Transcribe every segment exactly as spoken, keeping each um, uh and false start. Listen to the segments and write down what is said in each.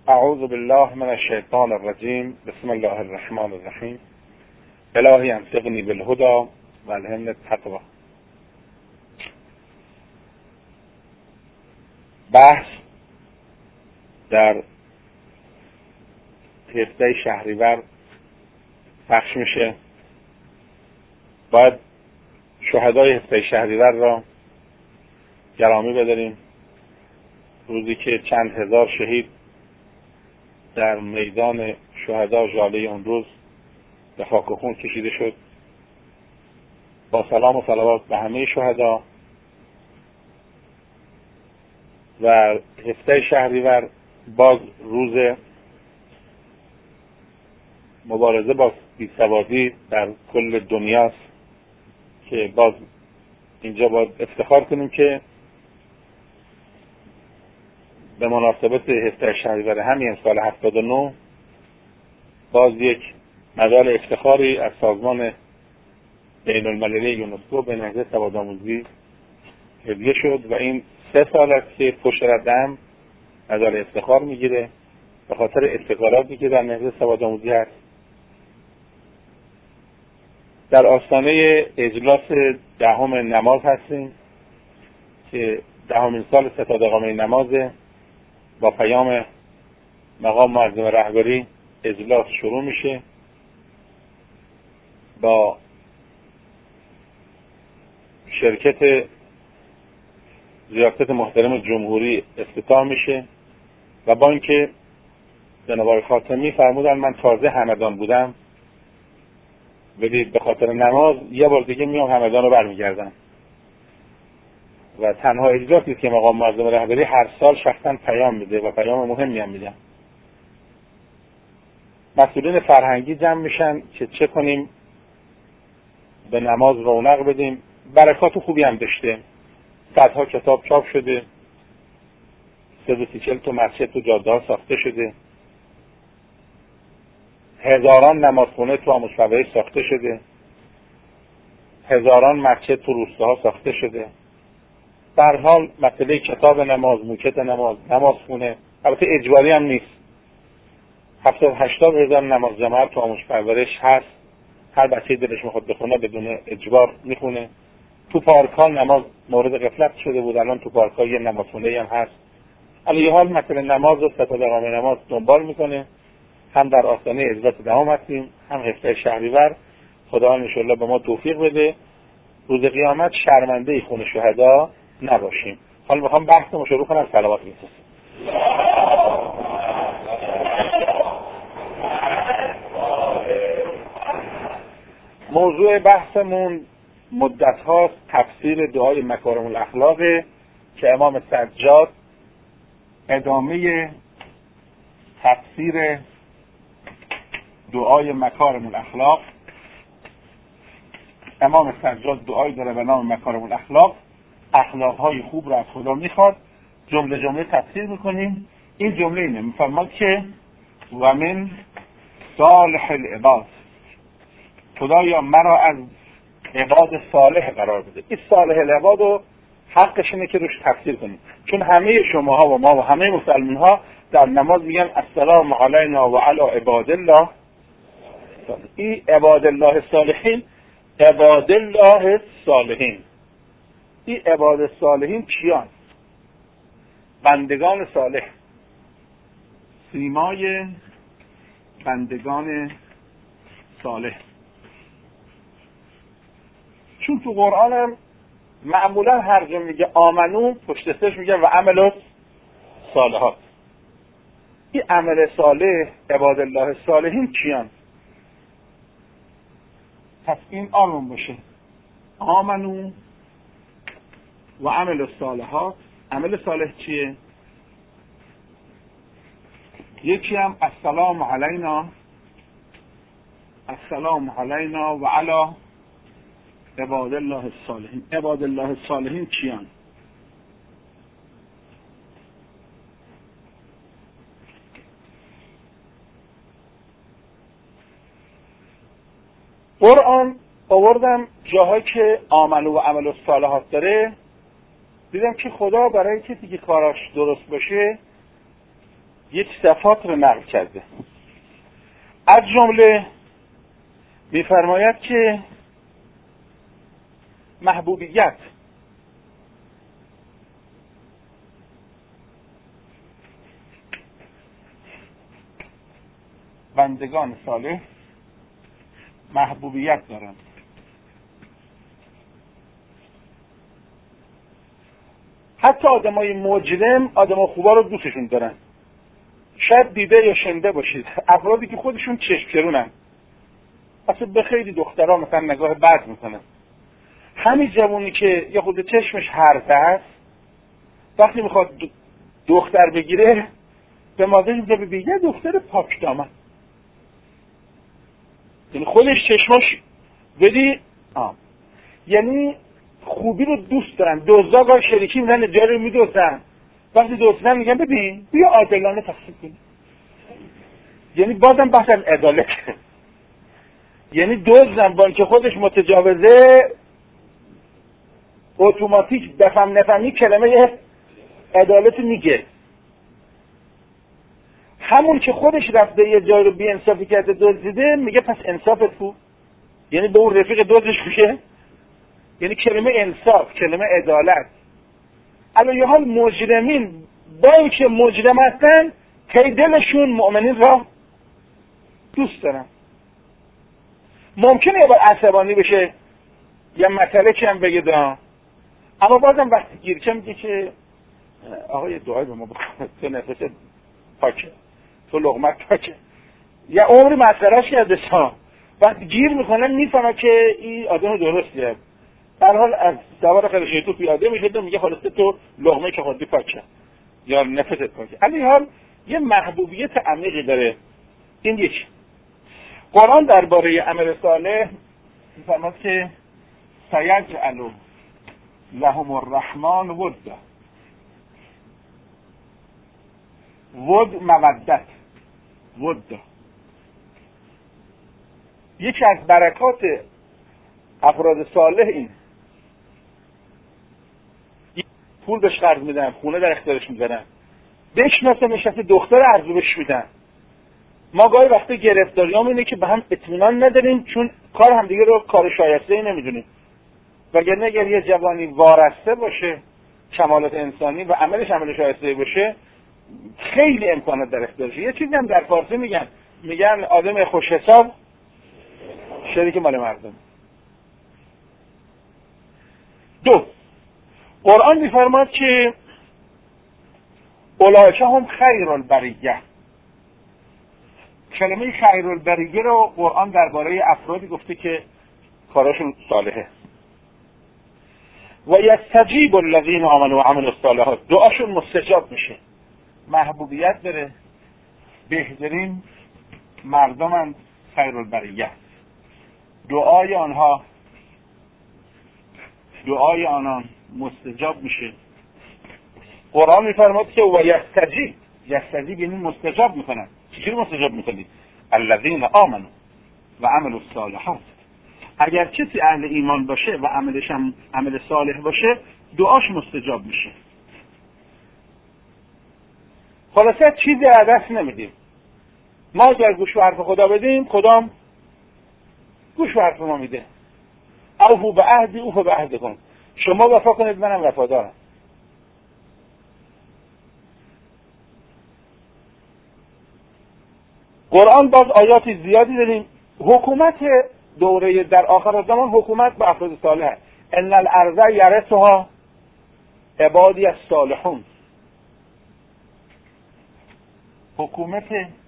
اعوذ بالله من الشیطان الرجیم. بسم الله الرحمن الرحیم. الهی انطقنی بالهدی و الهمنی التقوی. بحث در هفته شهریور پخش میشه. باید شهدای هفته شهریور را گرامی بداریم، روزی که چند هزار شهید در میدان شهدا ژاله اون روز به خاک و خون کشیده شد. با سلام و صلوات به همه شهدا. و هفته شهریور باز روز مبارزه با بیسوادی در کل دنیاست که باز اینجا باید افتخار کنیم که به مناسبت هفته شهریور همین سال هفتاد و نه باز یک مدال افتخاری از سازمان بین المللی یونسکو به نهضت سوادآموزی هدیه شد و این سه سال است که پشت ردم مدال افتخار میگیره به خاطر ابتکاراتی که در نهضت سوادآموزی هست. در آستانه اجلاس دهم نماز هستیم که دهمین سال ستاد اقامه نمازه. با پیام مقام معظم رهبری اجلاس شروع میشه، با شرکت ریاست محترم جمهوری افتتاح میشه و با اینکه جناب آقای خاتمی فرمودن من تازه همدان بودم ولی به خاطر نماز یه بار دیگه میام همدان رو برمیگردم و تنها اجلاسی که مقام معظم رهبری هر سال شخصا پیام میده و پیام مهمی هم میدن. مسئولین فرهنگی جمع میشن که چه کنیم به نماز رونق بدیم. برکات خوبی هم داشته. صدها کتاب چاپ شده، صد و سی چل تا مسجد تو جاده ها ساخته شده، هزاران نمازخونه تو آموزش‌پروری ساخته شده، هزاران مسجد تو روستاها ساخته شده. در حال مسئله کتاب نماز، موکت نماز، نمازخونه البته اجباری هم نیست. هفتاد هشتاد هزار نماز جماعت تو آموزش‌پرورش هست. هر بچه دلش میخواد بخونه بدون اجبار میخونه. تو پارک ها نماز مورد غفلت شده بود، الان تو پارک ها یه نمازخونه هم هست. علی حال مسئله نماز و ستاد اقامه نماز دنبال میکنه. هم در آستانه اجلاس دهم هستیم، هم هفته شهریور. خدا انشالله به ما توفیق بده روز قیامت شرمنده خون شهدا نباشیم. حالا میخوام بحثمو شروع کنم. صلوات میفرستم. موضوع بحثمون مدت هاست تفسیر دعای مکارم الاخلاق که امام سجاد ادامه تفسیر دعای مکارم الاخلاق. امام سجاد دعایی داره به نام مکارم الاخلاق، اخلاق های خوب را از خدا میخواد. جمله جمله تفسیر میکنیم. این جمله اینه، میفرماد که و من صالح العباد، خدایا مرا از عباد صالح قرار بده. این صالح العباد رو حقش اینه که روش تفسیر کنیم، چون همه شماها و ما و همه مسلمان ها در نماز میگن السلام علینا و علی عباد الله. این عباد الله صالحین، عباد الله صالحین. این عباد صالحین کیان؟ بندگان صالح. سیمای بندگان صالح. چون تو قرآن هم معمولا هر جا میگه آمنو پشت سرش میگه و عمل صالحات. این عمل صالح، عباد الله صالحین کیان؟ پس این آمون باشه. آمنو و عمل صالحات. عمل صالح چیه؟ یکی هم السلام علینا، السلام علینا و علی عباد الله الصالحین. عباد الله الصالحین کیان؟ قرآن آوردم جاهایی که عمل و عمل الصالحات داره، دیدم که خدا برای کسی که کاراش درست باشه یک صفات رو نقل کرده. از جمله می‌فرماید که محبوبیت بندگان صالح محبوبیت دارند. حتی آدمای مجرم آدمای خوبا رو دوستشون دارن. شاید دیده یا شنیده باشید افرادی که خودشون چشم‌چرونن، اصلا به خیلی دخترها مثلا نگاه بد میکنن. همین جوونی که یه خود چشمش حرفه است وقتی میخواد دختر بگیره به مادرش میگه ببین یه دختر پاک دامن، یعنی خودش چشماش بدی آم. یعنی خوبی رو دوست دارن. دزدا گاه شریکی میدن جاری رو میدوزن، وقتی دوستن میگن ببین بیا عادلانه تقسیم کنی. یعنی بازم بحث از عدالت. یعنی دزدن با اینکه خودش متجاوزه اتوماتیک بفهم نفهمی کلمه عدالت میگه. همون که خودش رفته یه جای رو بی انصافی کرده دزدیده میگه پس انصافت کو، یعنی به اون رفیق دزدش میشه. یعنی کلمه انصاف، کلمه عدالت. الان یه حال مجرمین با اینکه مجرم هستن که دلشون مؤمنین را دوست دارن. ممکنه یه بار عصبانی بشه یا مسئله چی هم بگه دا، اما بازم وقتی گیرچه میگه که آقا یه دعای به ما بکن، تو نفست پاکه، تو لقمت پاکه، یا عمری مسئلهش کرده سا وقتی گیر میکنن میفهمه که این آدم درستیه. در حال از دوار خیلی تو پیاده میشه میگه خلاصه تو لقمه که خوردی پاکه یا نفست پاکه. علی حال یه محبوبیت عمیقی داره. این یک. قرآن درباره عمل صالح میفرماد که سیجعل لهم الرحمن ودا. ود مودت، ودا. یکی از برکات افراد صالح این پول بهش قرض میدن، خونه در اختیارش میذارن، بشناسه نشسته دختر ارزو بهش میدن. ما گاهی وقتی گرفتاریام اینه که به هم اطمینان نداریم چون کار همدیگه رو کار شایسته نمیدونیم. وگرنه اگر یه جوانی وارسته باشه کمالات انسانی و عملش عمل شایسته باشه خیلی امکانات در اختیارشه. یه چیزی هم در فارسی میگن، میگن آدم خوش حساب شریک مال مردم. دو، قرآن میفرماد که اولئک هم خیر البریه. کلمه خیر البریه رو قرآن درباره افرادی گفته که کاراشون صالحه. و یستجیب الذین آمنوا و عملوا الصالحات، دعاشون مستجاب میشه. محبوبیت داره، بهترین مردمند خیر البریه. دعای آنها دعای آنان مستجاب میشه. قرآن میفرماد که و یستجیب، یستجیب یعنی مستجاب میکنن. چجوری مستجاب میکنید؟ الذین آمنوا و عملوا الصالحات. اگر کسی اهل ایمان باشه و عملش هم عمل صالح باشه دعاش مستجاب میشه. خلاصه چیزی از دست نمیدیم. ما اگر گوش به حرف خدا بدیم خدا گوش به حرف ما میده. اوفوا بعهدی اوفوا بعهدکم. شما وفا کنید منم وفادارم. قرآن باز آیاتی زیادی داریم. حکومت دوره در آخر زمان حکومت به افراد صالح. ان الارض یرثها عبادی الصالحون. حکومت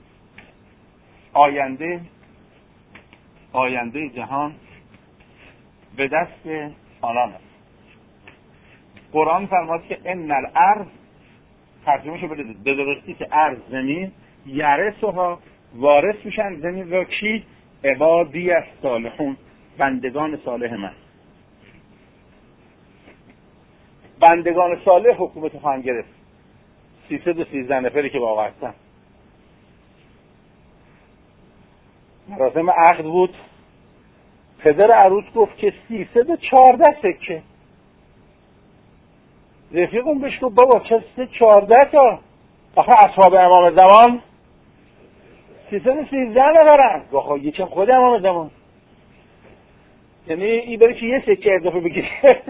آینده آینده جهان به دست آنان است. قرآن فرمود که ان الارض، ترجمه شو بدید به درستی که ارض زمین، یرثها وارث میشن زمین را کی؟ عبادی الصالحون، بندگان صالح من. بندگان صالح حکومت خواهند گرفت. سیصد و سیزده نفری که واقع هستن. مراسم عقد بود. پدر عروس گفت که سیصد و چهارده سکه. رفیقم بهش گفت بابا چه سیصد و چهارده تا؟ آخه اصحاب امام زمان سیصد و سیزده نفرن. واخه یکم خود امام زمان، یعنی این بری که یه سکه اضافه بگیره.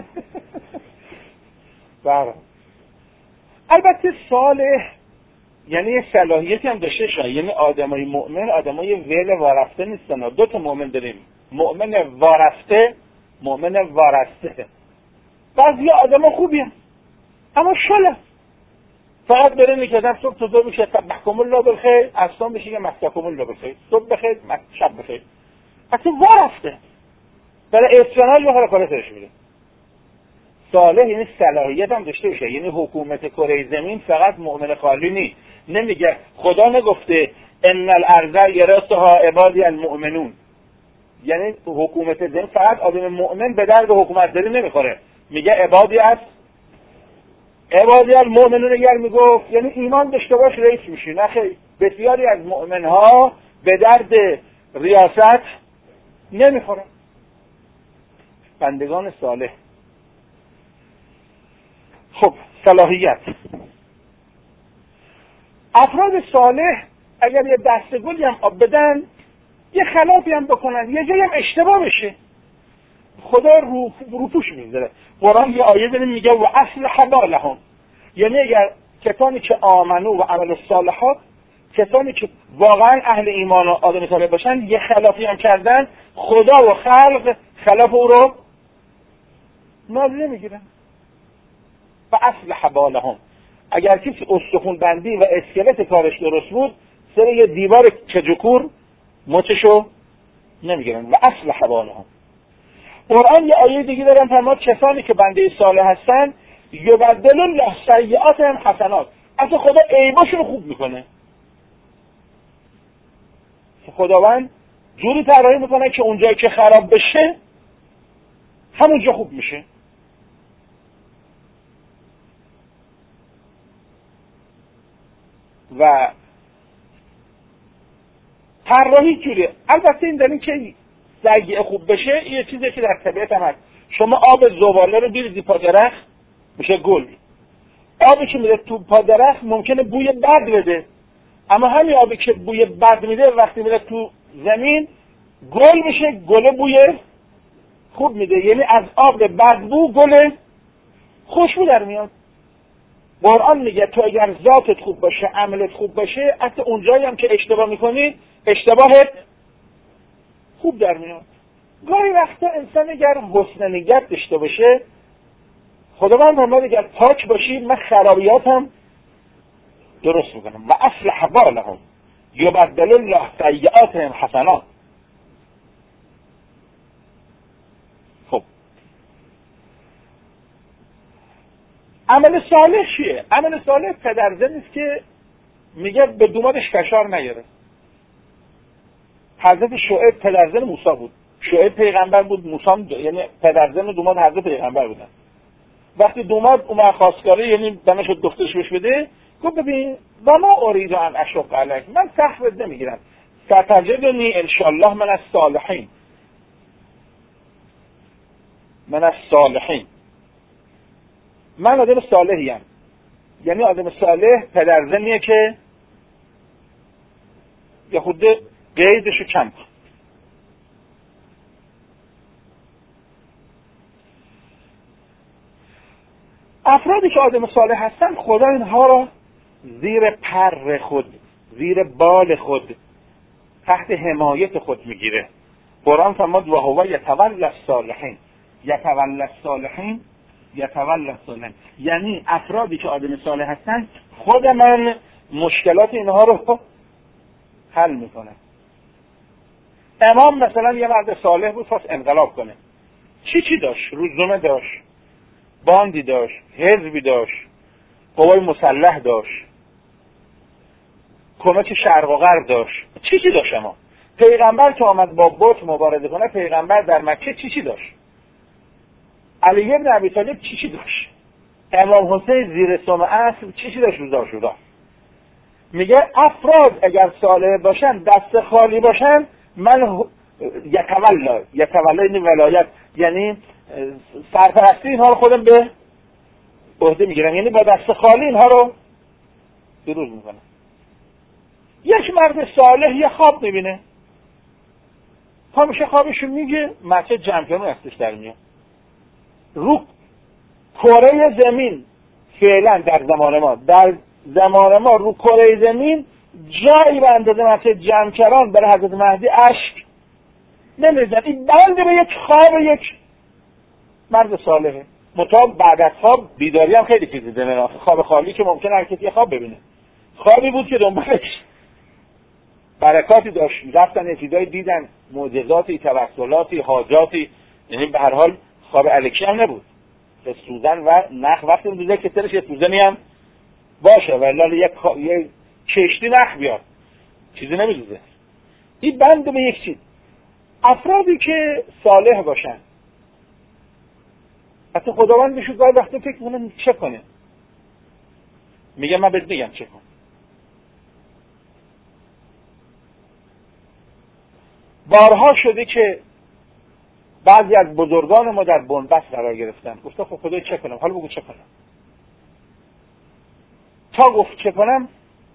بله. البته صالح یعنی یه صلاحیتی هم داشته شاید، یعنی آدمای مؤمن آدمای ول وارفته نیستن. دو تا مؤمن داریم، مؤمن وارفته، مؤمن وارسته. بعضی آدم خوبی هم اما شله فقط بره نکردن صبح تا دو میشه سبحکم الله بالخیر، اصلا میشه که مسککم الله بالخیر، صبح بخیر شب بخیر، اصلا وارفته برای استرانال بخوره کاره سرش میره. صالح یعنی صلاحیت هم داشته باشه، یعنی حکومت کره زمین فقط مؤمن خالی نیست. نمیگه خدا نگفته ان الارض یرثها عبادی المؤمنون، یعنی حکومت زمین فقط آدم مؤمن به درد حکومت داری نمیخوره. میگه عبادی است عبادی المؤمنون، اگر میگفت یعنی ایمان داشته باش رئیس میشی. نه خیر، بسیاری از مؤمنها به درد ریاست نمیخوره. بندگان صالح. خب صلاحیت. افراد صالح اگر یه دسته گلی هم آب بدن، یه خلافی هم بکنن، یه جایی هم اشتباه بشه، خدا رو روپوش میذاره. قرآن یه آیه داره میگه و اصلح بالهم، یعنی اگر کسانی که آمنو و عمل الصالحات، کسانی که واقعا اهل ایمان و آدم صالح باشن، یه خلافی هم کردن، خدا و خلق خلاف او رو نادیده میگیرن. و اصلح بالهم، اگر کسی استخون بندی و اسکلت کارش درست بود، سر یه دیوار کجکور مچشو نمیگیرن. و اصلح بالهم. قرآن یه آیه دیگه دارن فرمود کسانی که بنده صالح هستن یبدل الله سیئاتهم حسنات، اصلا خدا عیباشون رو خوب میکنه. خداوند جوری طراحی میکنه که اونجایی که خراب بشه همونجا خوب میشه. و طراحی جوریه. البته این دلیل که سیئه خوب بشه یه چیزی که در طبیعت هم هست. شما آب زباله رو بریزی پا درخت میشه گل. آبی که میره تو پا درخت ممکنه بوی بد بده، اما همین آبی که بوی بد میده وقتی میره تو زمین گل میشه، گل بوی خوب میده. یعنی از آب بدبو گل خوشبو در میاد. قرآن میگه تو اگر ذاتت خوب باشه، عملت خوب باشه، حتی اونجایی هم که اشتباه میکنی اشتباهت خوب در میاد. گاهی وقتا انسان اگر حسن نیت داشته باشه، خداوند فرمود اگر پاک باشی من خرابیاتم درست میکنم. و اصلح بالهم یبدل الله سیئاتهم حسنات. خب عمل صالح چیه؟ عمل صالح پدرزن است که میگه به دومادش فشار نیاره. حضرت شعیب پدرزن موسی بود. شعیب پیغمبر بود، موسی یعنی پدرزن و دوماد حضرت پیغمبر بودن. وقتی دوماد اومد خواستگاری یعنی دمش رو دخترش بهش بده، گفت ببین و ما اريد ان اشق علیک، من سخت نمیگیرم، ستجدنی ان شاء الله من الصالحین، من الصالحین، من آدم صالحیم. یعنی آدم صالح پدرزنیه که یه خود قیدشو کم کن. افرادی که آدم صالح هستن خدا اینها را زیر پر خود، زیر بال خود، تحت حمایت خود میگیره. قرآن فرمود و هو یتولی الصالحین، یتولی الصالحین، یتولی الصالحین، یعنی افرادی که آدم صالح هستن خود من مشکلات اینها رو حل میکنه. امام مثلا یه مرد صالح بود، خواست انقلاب کنه. چی چی داشت؟ روزنامه داشت، باندی داشت، حزبی داشت، قوای مسلح داشت، کمک شرق و غرب داشت. چی چی داشت؟ اما پیغمبر که آمد با بت مبارزه کنه، پیغمبر در مکه چی چی داشت؟ علی ابن ابی طالب چی چی داشت؟ امام حسین زیر سم اصل چی چی داشت؟ روزا شده. میگه افراد اگر صالح باشن، دست خالی باشن، من یتولا یتولا این ولایت یعنی سرپرستی اینها رو خودم به عهده میگیرم، یعنی با دست خالی اینها رو بروز میکنه. یک مرد صالح یه خواب میبینه، پا میشه خوابشو میگه، مسجد جمع کردن هستش در میاد. رو کره زمین فعلا در زمان ما در زمان ما رو کره زمین جایی به اندازه مسجد جمع کردن برای حضرت مهدی اشک نمیزن. این بنده به یک خواب یک مرد صالحه. مطابق بعد از خواب بیداری هم خیلی چیزی داره. خواب خالی که ممکنه هر کسی خواب ببینه. خوابی بود که دنبالش برکاتی داشت، رفتن یه چیزایی دیدن، معجزاتی، توسلاتی، حاجاتی، یعنی به هر حال خواب الکی هم نبود. به سوزن و نخ وقتی می‌دوزه که سرش یه سوزنی هم باشه ولی یک خوا... یه کشتی نخ بیاد چیزی نمی‌دوزه. این بنده به یک چیز. افرادی که صالح باشن حتی خداوند بهشون گاهی وقتی فکر کنه چه کنه، میگه من بهت میگم چه کن. بارها شده که بعضی از بزرگان ما در بنبست قرار گرفتن، گفته خب خدای چه کنم، حالا بگو چه کنم. تا گفت چه کنم،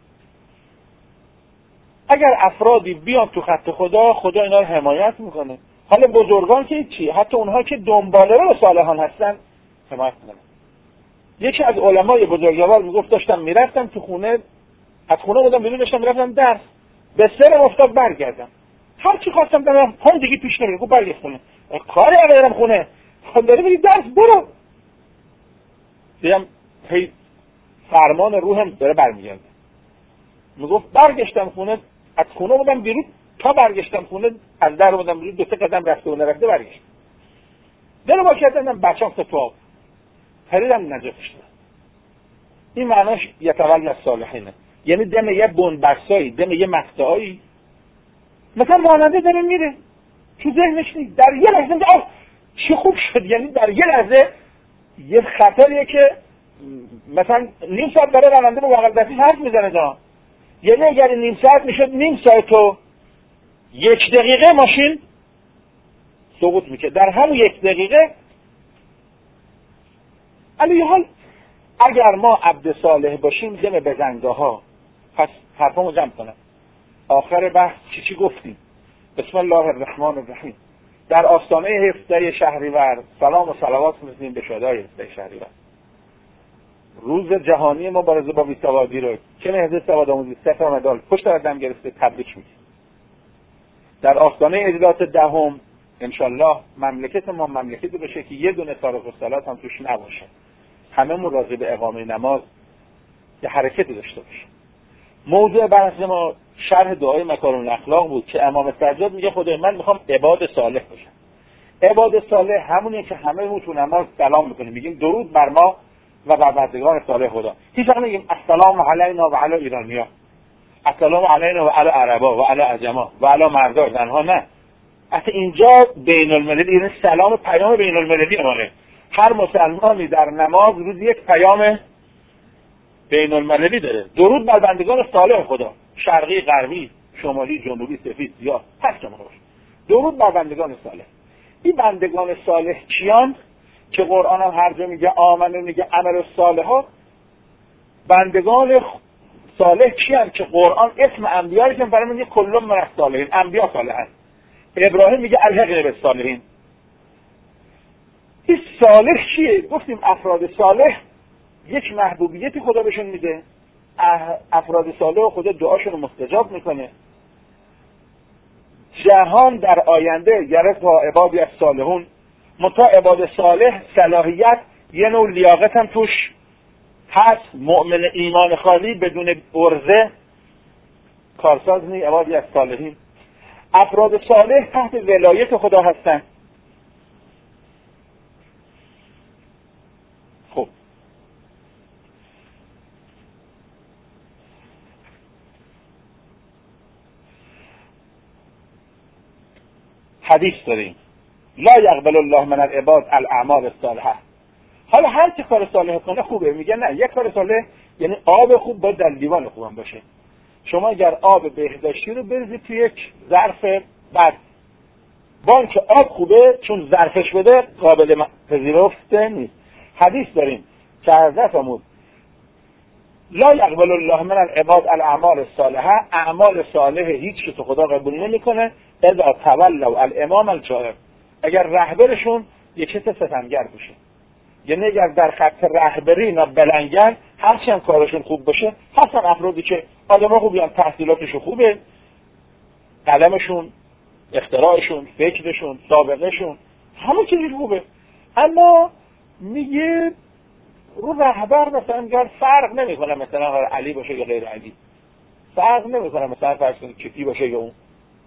اگر افرادی بیان تو خط خدا، خدا اینا رو حمایت میکنه. حالا بزرگان که چی، حتی اونها که دنباله رو صالحان هستن حمایت میکنه. یکی از علمای بزرگوار میگفت داشتم میرفتم تو خونه، از خونه بودم بیرون داشتم میرفتم درس، به سرم افتاد برگردم، هر چی خواستم برم پام دیگه پیش نمیره، گفت برگرد خونه. کاری ندارم خونه، خب داری بری درس برو. دیدم هی فرمان روحم داره برمیگرده. میگفت برگشتم خونه، از خونه بودم بیرون تا برگشتم خونه، از در بودم بیرون دو سه قدم رفته و نرفته برگشت. دلو با کردم بچه‌ام تو پریدم نجاتش دادم. این معناش یتول الصالحینه، یعنی دم یه بنبستایی، دم یه مقطعایی، مثلا راننده داره میره تو ذهنش نیست، در یه لحظه میگه آه چه خوب شد، یعنی در یه لحظه یه خطریه که مثلا نیم ساعت برای راننده به بغل دستی حرف میزنه جان، یعنی اگر نیم ساعت میشد نیم ساعت و یک دقیقه ماشین سقوط میکنه در همون یک دقیقه. علی حال اگر ما عبد صالح باشیم دم بزنگاه ها، پس حرفامو جمع کنم. آخر بحث چی چی گفتیم؟ بسم الله الرحمن الرحیم. در آستانه هفده شهریور سلام و صلوات می‌فرستیم به شهدای هفده شهریور، روز جهانی مبارزه با بیسوادی رو که نهضت سوادآموزی صفر مدال پشت قدم گرفته تبریک میگیم. در آستانه اجلاس دهم انشالله مملکت ما مملکتی بشه که یه دونه تارک الصلات هم توش نباشه، همه مراقب به اقامه نماز یه حرکتی داشته باشه. موضوع بحث ما شرح دعای مکارم الاخلاق بود که امام سجاد میگه خدای من میخوام عباد صالح باشم. عباد صالح همونیه که همه ما تو نماز سلام میکنیم، میگیم درود بر ما و بر بندگان صالح خدا. هیچ وقت نمیگیم السلام علینا و علی ایرانیا، السلام علینا و علی عربا و علی عجما و علی مردا زنها، نه. اصلا اینجا بین المللی، یعنی سلام پیام بین المللی مونه. هر مسلمانی در نماز روز یک پیام بین المللی داره. درود بر بندگان صالح خدا، شرقی، غربی، شمالی، جنوبی، سفید، سیاه، هر چه باشه. درود بر بندگان صالح. این بندگان صالح کیان که قرآن هم هر جا میگه آمنه میگه عمل الصالحات، بندگان صالح کیان که قرآن اسم انبیا رو که برای میگه کلهم من الصالحین، انبیا صالحن. ابراهیم میگه الحقنا بالصالحین. این صالح چیه؟ گفتیم افراد صالح یک محبوبیتی خدا بهشون میده، افراد صالح خدا دعاشون رو مستجاب میکنه. جهان در آینده یرثها عبادی الصالحون، متا عباد صالح صلاحیت یه نوع لیاقت هم توش هست. مؤمن ایمان خالی بدون عرضه کارساز نی. عبادی الصالحین، افراد صالح تحت ولایت خدا هستن. خب حدیث داریم لا یقبل الله من العباد الاعمال الصالحه. حالا هر چه کار صالح کنه خوبه، میگه نه، یک کار صالح یعنی آب خوب باید در لیوان خوبم باشه. شما اگر آب بهداشتی رو بریزید توی یک ظرف بد، با که آب خوبه چون ظرفش بده قابل پذیرفته نیست. حدیث داریم که حضرت فرمود لا یقبل الله من العباد الاعمال الصالحه، اعمال صالح هیچ که تو خدا قبول نمیکنه اذا تولوا الامام الجائر، اگر رهبرشون یک کس ستمگر باشه. یعنی اگر در خط رهبری اینا بلنگن، هرچی هم کارشون خوب باشه، هستن افرادی که آدم‌ها خوبی هم، تحصیلاتشون خوبه، قلمشون، اختراعشون، فکرشون، سابقهشون، همه چیزی خوبه، اما میگه رو رهبر مثلا میگه فرق نمیکنه مثلا علی باشه یا غیر علی، فرق نمیکنه مثلا فرض کنید کیفی باشه یا اون.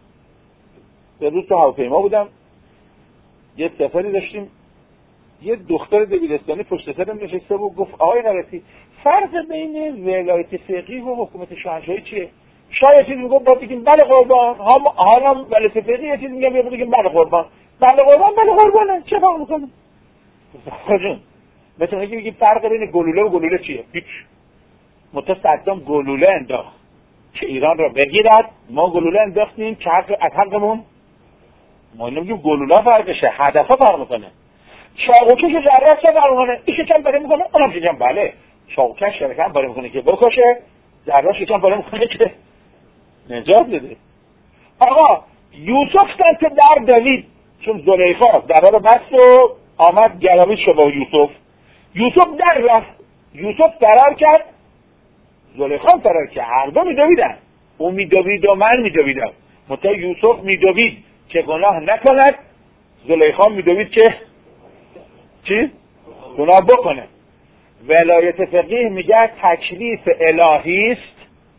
یه روز تو هواپیما بودم، یه سفری داشتیم، یه دختر دبیرستانی پشت سرم نشسته بود، گفت آقای غلطی فرق بین ولایت فقیه و حکومت شاهنشاهی چیه؟ شاید چیزی میگم با بگیم بله قربان، حالا ولایت فقیه یه چیزی میگم بیا بگیم بله قربان، بله قربان بله قربانه، چه فرق میکنه؟ خودشون مثلا اگه بگیم فرق بین گلوله و گلوله چیه؟ هیچ. مت صدام گلوله انداخت که ایران را بگیرد، ما گلوله انداختیم که حق از حقمون، ما نمیگیم گلوله فرقشه، هدفا فرق میکنه. چاقوکش ذره چه فرق میکنه؟ این شکم باره میکنه، اونم شکم بله. چاقوکش شکم باره میکنه که بکشه، ذره شکم باره میکنه که نجات بده. آقا یوسف سنت در دوید، چون زلیخا در رو بست و آمد گرامی شد با یوسف. یوسف در رفت، یوسف فرار کرد، زلیخا فرار کرد، هر دو میدویدن، اون میدوید و من میدویدم. منتها یوسف میدوید که گناه نکند، زلیخا میدوید که چی؟ گناه بکنه. ولایت فقیه میگه تکلیف الهی است،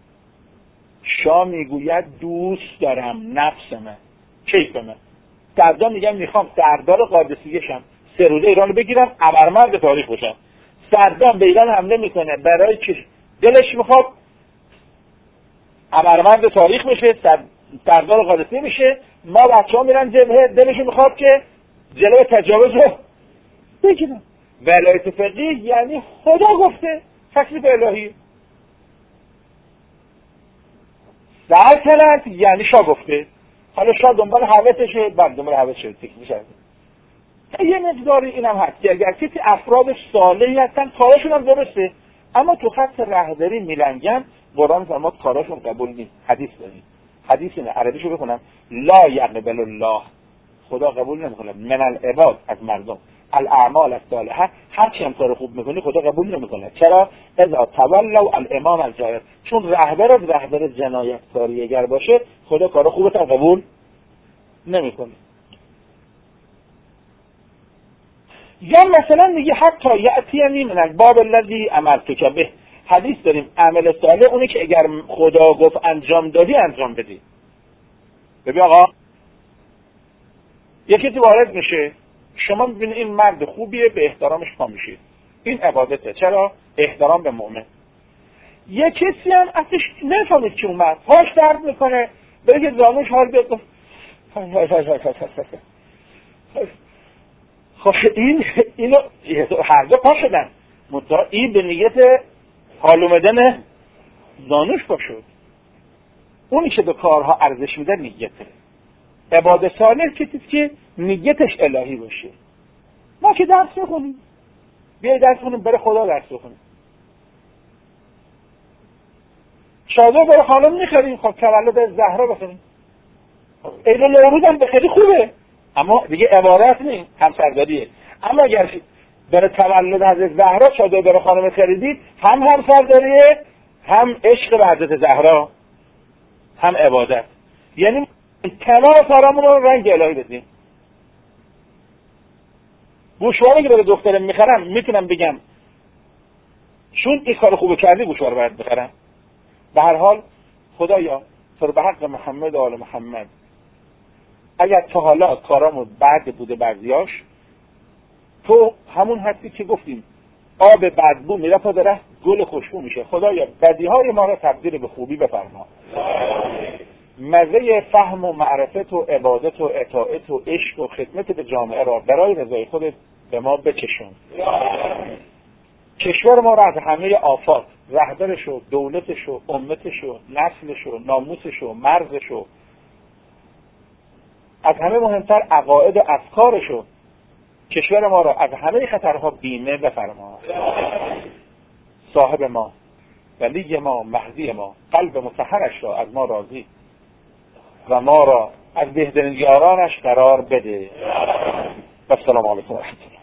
شاه میگوید دوست دارم نفس من، کیف من. سردار میگم میخوام سردار قادسیه شم، سه روزه ایرانو بگیرم، ابرمرد تاریخ باشم. سردار به ایران حمله میکنه برای که دلش میخواد ابرمرد تاریخ بشه، سردار قادسیه میشه. ما بچه‌ها میرن جبهه، دلش میخواد که جلوی تجاوز رو بگیرن. ولایت فقیه یعنی خدا گفته، تکلیف الهی. سلطنت یعنی شاه گفته، حالا شاه دنبال حوثشه، بعد دنبال حوث شده تکلیف شده. یه مقداری اینم هست که اگر کسی افراد صالحی هستن کاراشون هم درسته، اما تو خط رهبری میلنگن، قرآن فرمود کاراشون قبول نیست. حدیث داریم، حدیث اینه، عربیشو بخونم، لا یقبل الله، خدا قبول نمیکنه من العباد، از مردم، الاعمال الصالحه، هر چی هم کار خوب میکنی خدا قبول نمیکنه. چرا؟ اذا تولوا الامام الجائر، چون رهبر از رهبر جنایتکاری اگر باشه خدا کار خوبت هم قبول نمیکنه. یا مثلا میگه حتی یأتینی من الباب الذی امرتک به، حدیث داریم عمل صالح اونی که اگر خدا گفت انجام دادی انجام بدی. ببین آقا یکی تو وارد میشه، شما میبینید این مرد خوبیه، به احترامش پا میشید، این عبادته. چرا؟ احترام به مؤمن. یه کسی هم ازش نفهمید که اومد پاش درد میکنه، بره که زانوش حال بیاد، خب این اینو هر دو پا شدن، منتها این به نیت حال اومدن زانوش پا شد. اونی که به کارها ارزش میده نیته. عبادت صالح کسی که نیتش الهی باشه. ما که درس میخونیم، بیای درس خونیم، بره خدا درس بخونیم. چادر برای خانم میخریم، خب تولد زهرا بخونیم. عید نوروز هم بخری خوبه، اما دیگه عبادت نیست، همسرداریه. اما اگر برای تولد حضرت زهرا چادر برای خانم خریدید، هم همسرداریه، هم عشق به حضرت زهرا، هم عبادت. یعنی کنار سرامون رو رنگ الهی بدیم. گوشواره که برای دخترم میخرم میتونم بگم چون این کار خوب کردی گوشواره باید بخرم. به هر حال خدایا تو به حق محمد و آل محمد، اگر تا حالا کارامو بد بوده بعضیاش، تو همون هستی که گفتیم آب بدبو میره پا داره گل خوشبو میشه. خدایا بدیهای ما را تبدیل به خوبی بفرما. مزه فهم و معرفت و عبادت و اطاعت و عشق و خدمت به جامعه را برای رضای خودت به ما بچشون. کشور ما را از همه آفات، رهبرش و دولتش و امتش و نسلش و ناموسش و مرزش و از همه مهمتر عقاید و افکارش و کشور ما را از همه خطرها بیمه بفرما. صاحب ما ولی ما، مهدی ما، قلب مطهرش را از ما راضی و ما را از بهترین یارانش قرار بده. و السلام علیکم و رحمت الله.